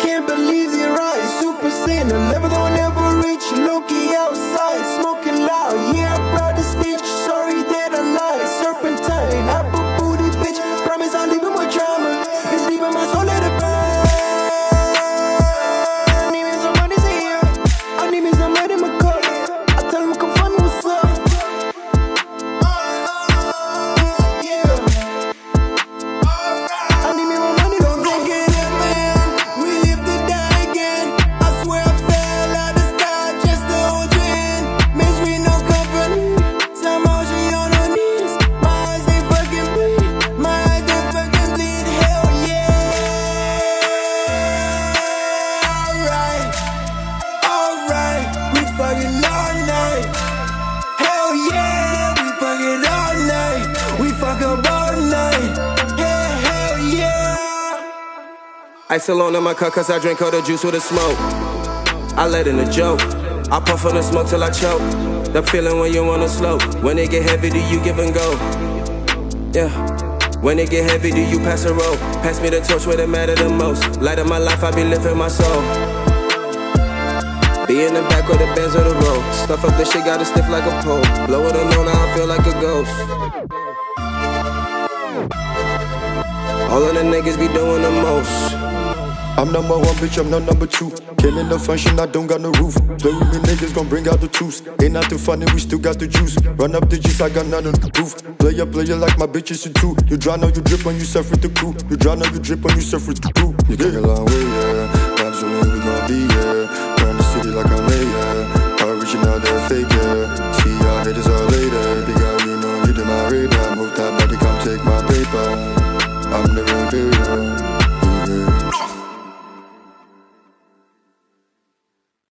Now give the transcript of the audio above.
can't believe your eyes. Super Saiyan, a level that will never reach. Loki outside, smoking loud. Yeah, I brought the stench. Sorry that I lied. Serpentine, apple booty bitch. Promise I'll leave him with drama. It's deep in my soul, let it burn. I need me somebody say yeah. I need me somebody in my car. I tell him come find me what's up. Yeah. I need me more money. Don't think it up, man. We live to die again. I swear I fell out the sky just to hold you in. Misery, no company. Somehow she on her knees. My eyes, they fucking bleed. My eyes, they fucking bleed. Hell yeah. Alright. We fucking all night. Hell yeah. We fucking all night. We fuck up all night. Hell yeah. Ice alone in my cup cause I drink all the juice with the smoke. I let in a joke. I puff on the smoke till I choke. The feeling when you wanna slow. When it get heavy, do you give and go? Yeah. When it get heavy, do you pass a roll? Pass me the torch where it matter the most. Light of my life, I be lifting my soul. Be in the back of the Benz or the road. Stuff up the shit, got it stiff like a pole. Blow it alone, now I feel like a ghost. All of the niggas be doing the most. I'm number one, bitch, I'm not number two. Killing the function, I don't got no roof. Play with me, niggas gon' bring out the truth. Ain't nothing funny, we still got the juice. Run up the juice, I got none on the roof. Player like my bitches should too. You drown or you drip when you surf with the crew. You drown or you drip when you surf with the crew. You came a long way, yeah. Absolutely, we gon' be, yeah. Run the city like I'm mayor. Original, they're fake, yeah. See y'all haters all later. Big out, you know, you did my radar. Move that